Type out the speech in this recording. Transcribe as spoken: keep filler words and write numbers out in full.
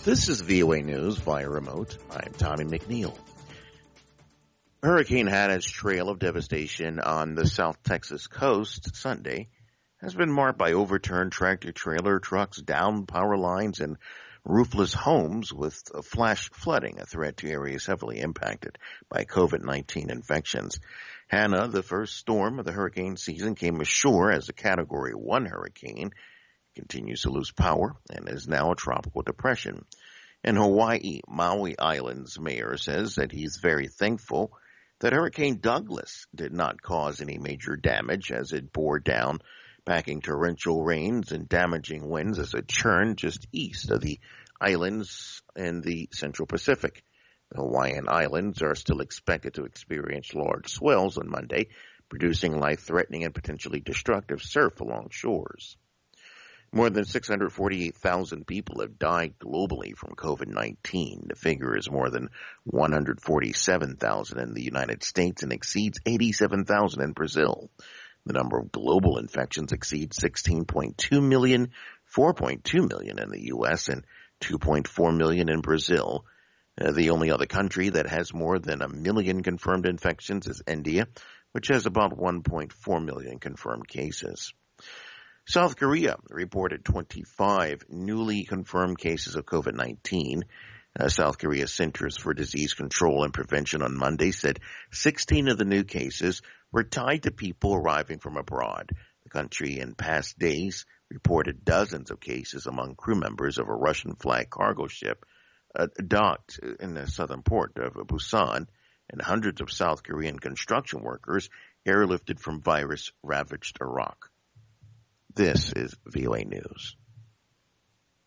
This is V O A News via remote. I'm Tommy McNeil. Hurricane Hannah's trail of devastation on the South Texas coast Sunday has been marked by overturned tractor-trailer trucks, downed power lines, and roofless homes, with flash flooding a threat to areas heavily impacted by COVID nineteen infections. Hannah, the first storm of the hurricane season, came ashore as a Category one hurricane, continues to lose power, and is now a tropical depression. In Hawaii, Maui Island's mayor says that he's very thankful that Hurricane Douglas did not cause any major damage as it bore down, packing torrential rains and damaging winds as it churned just east of the islands in the Central Pacific. The Hawaiian Islands are still expected to experience large swells on Monday, producing life-threatening and potentially destructive surf along shores. More than six hundred forty-eight thousand people have died globally from COVID nineteen. The figure is more than one hundred forty-seven thousand in the United States and exceeds eighty-seven thousand in Brazil. The number of global infections exceeds sixteen point two million, four point two million in the U S, and two point four million in Brazil. Uh, the only other country that has more than a million confirmed infections is India, which has about one point four million confirmed cases. South Korea reported twenty-five newly confirmed cases of COVID nineteen. Uh, South Korea's Centers for Disease Control and Prevention on Monday said sixteen of the new cases were tied to people arriving from abroad. The country in past days reported dozens of cases among crew members of a Russian-flagged cargo ship uh, docked in the southern port of Busan, and hundreds of South Korean construction workers airlifted from virus-ravaged Iraq. This is V O A News.